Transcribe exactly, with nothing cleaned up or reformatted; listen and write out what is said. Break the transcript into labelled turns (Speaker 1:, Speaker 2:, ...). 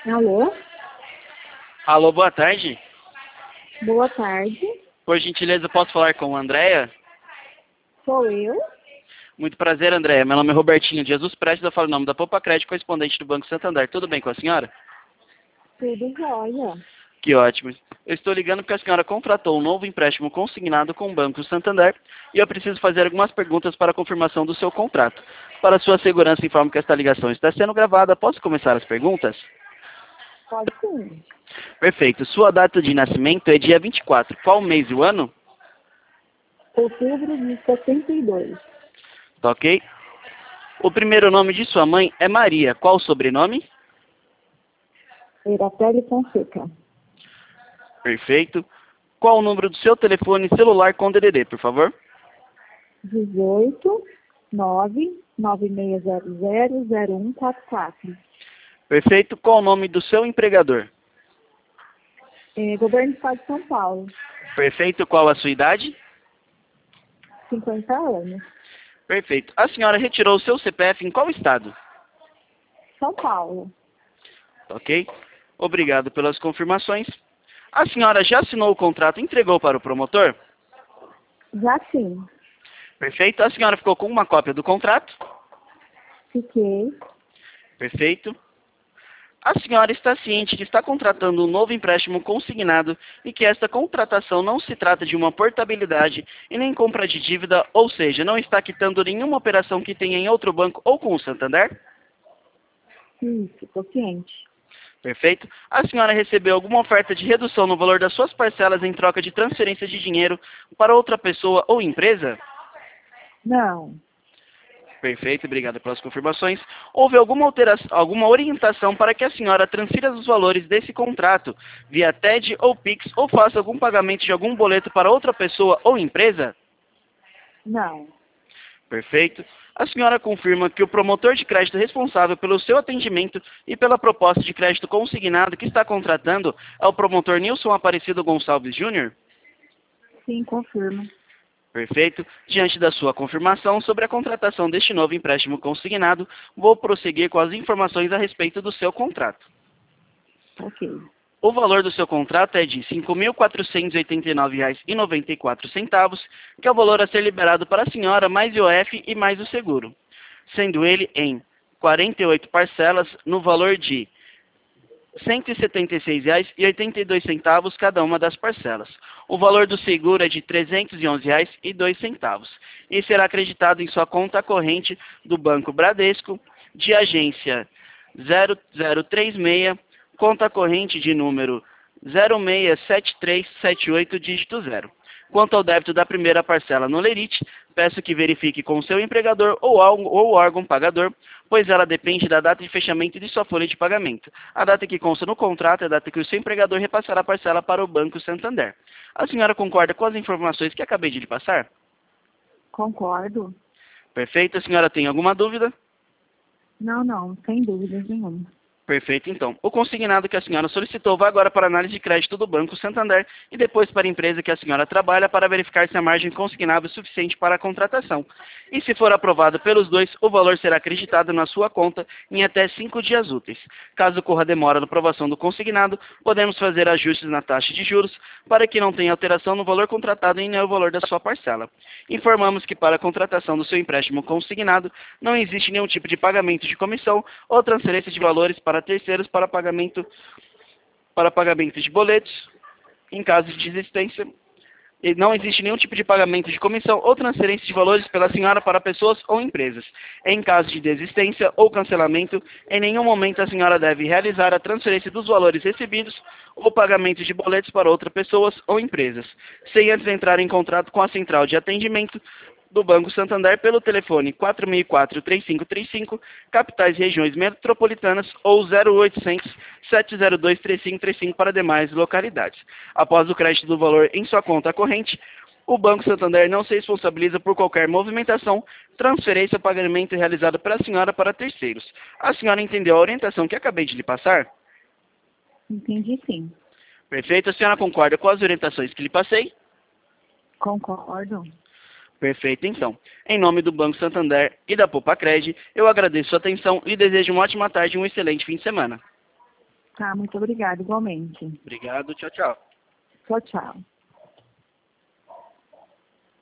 Speaker 1: Alô?
Speaker 2: Alô, boa tarde.
Speaker 1: Boa tarde.
Speaker 2: Por gentileza, posso falar com a Andréia?
Speaker 1: Sou eu?
Speaker 2: Muito prazer, Andréia. Meu nome é Robertinho de Jesus Prestes, eu falo em nome da Poupa Crédito, correspondente do Banco Santander. Tudo bem com a senhora?
Speaker 1: Tudo jóia.
Speaker 2: Que ótimo. Eu estou ligando porque a senhora contratou um novo empréstimo consignado com o Banco Santander e eu preciso fazer algumas perguntas para a confirmação do seu contrato. Para sua segurança, informo que esta ligação está sendo gravada. Posso começar as perguntas?
Speaker 1: Pode sim.
Speaker 2: Perfeito. Sua data de nascimento é dia vinte e quatro. Qual mês e o ano?
Speaker 1: Outubro de setenta e dois.
Speaker 2: Tá ok? O primeiro nome de sua mãe é Maria. Qual o sobrenome?
Speaker 1: Iratelli Fonseca.
Speaker 2: Perfeito. Qual o número do seu telefone celular com D D D, por favor?
Speaker 1: dezoito, nove, nove seis zero zero, zero um quatro quatro.
Speaker 2: Perfeito. Qual o nome do seu empregador?
Speaker 1: É, Governo do Estado de São Paulo.
Speaker 2: Perfeito. Qual a sua idade?
Speaker 1: cinquenta anos.
Speaker 2: Perfeito. A senhora retirou o seu C P F em qual estado?
Speaker 1: São Paulo.
Speaker 2: Ok? Obrigado pelas confirmações. A senhora já assinou o contrato e entregou para o promotor?
Speaker 1: Já sim.
Speaker 2: Perfeito. A senhora ficou com uma cópia do contrato?
Speaker 1: Fiquei.
Speaker 2: Perfeito. A senhora está ciente que está contratando um novo empréstimo consignado e que esta contratação não se trata de uma portabilidade e nem compra de dívida, ou seja, não está quitando nenhuma operação que tenha em outro banco ou com o Santander?
Speaker 1: Isso, tô ciente.
Speaker 2: Perfeito. A senhora recebeu alguma oferta de redução no valor das suas parcelas em troca de transferência de dinheiro para outra pessoa ou empresa?
Speaker 1: Não.
Speaker 2: Perfeito, obrigado pelas confirmações. Houve alguma, alteração, alguma orientação para que a senhora transfira os valores desse contrato via T E D ou Pix ou faça algum pagamento de algum boleto para outra pessoa ou empresa?
Speaker 1: Não.
Speaker 2: Perfeito. A senhora confirma que o promotor de crédito responsável pelo seu atendimento e pela proposta de crédito consignado que está contratando é o promotor Nilson Aparecido Gonçalves Júnior?
Speaker 1: Sim, confirmo.
Speaker 2: Perfeito. Diante da sua confirmação sobre a contratação deste novo empréstimo consignado, vou prosseguir com as informações a respeito do seu contrato.
Speaker 1: Ok.
Speaker 2: O valor do seu contrato é de cinco mil quatrocentos e oitenta e nove reais e noventa e quatro centavos, que é o valor a ser liberado para a senhora mais I O F e mais o seguro, sendo ele em quarenta e oito parcelas no valor de cento e setenta e seis reais e oitenta e dois centavos cada uma das parcelas. O valor do seguro é de trezentos e onze reais e dois centavos e será acreditado em sua conta corrente do Banco Bradesco, de agência zero zero três seis, conta corrente de número zero seis sete três sete oito, dígito zero. Quanto ao débito da primeira parcela no Lerite, peço que verifique com seu empregador ou, ou órgão pagador, pois ela depende da data de fechamento de sua folha de pagamento. A data que consta no contrato é a data que o seu empregador repassará a parcela para o Banco Santander. A senhora concorda com as informações que acabei de lhe passar?
Speaker 1: Concordo.
Speaker 2: Perfeito. A senhora tem alguma dúvida?
Speaker 1: Não, não, sem dúvidas nenhuma.
Speaker 2: Perfeito, então. O consignado que a senhora solicitou vai agora para a análise de crédito do Banco Santander e depois para a empresa que a senhora trabalha para verificar se a margem consignável é suficiente para a contratação. E se for aprovado pelos dois, o valor será acreditado na sua conta em até cinco dias úteis. Caso ocorra demora na aprovação do consignado, podemos fazer ajustes na taxa de juros para que não tenha alteração no valor contratado e nem no valor da sua parcela. Informamos que para a contratação do seu empréstimo consignado não existe nenhum tipo de pagamento de comissão ou transferência de valores para terceiros para pagamento, para pagamento de boletos, em caso de desistência. E não existe nenhum tipo de pagamento de comissão ou transferência de valores pela senhora para pessoas ou empresas. Em caso de desistência ou cancelamento, em nenhum momento a senhora deve realizar a transferência dos valores recebidos ou pagamento de boletos para outras pessoas ou empresas, sem antes entrar em contrato com a central de atendimento do Banco Santander pelo telefone quatro mil e quatro, três cinco três cinco, capitais e regiões metropolitanas, ou zero oitocentos, sete zero dois, três cinco três cinco para demais localidades. Após o crédito do valor em sua conta corrente, o Banco Santander não se responsabiliza por qualquer movimentação, transferência ou pagamento realizado pela senhora para terceiros. A senhora entendeu a orientação que acabei de lhe passar?
Speaker 1: Entendi sim.
Speaker 2: Perfeito. A senhora concorda com as orientações que lhe passei?
Speaker 1: Concordo.
Speaker 2: Perfeito, então. Em nome do Banco Santander e da Poupa Crédito, eu agradeço sua atenção e desejo uma ótima tarde e um excelente fim de semana.
Speaker 1: Tá, muito obrigada, igualmente.
Speaker 2: Obrigado, tchau, tchau.
Speaker 1: Tchau, tchau.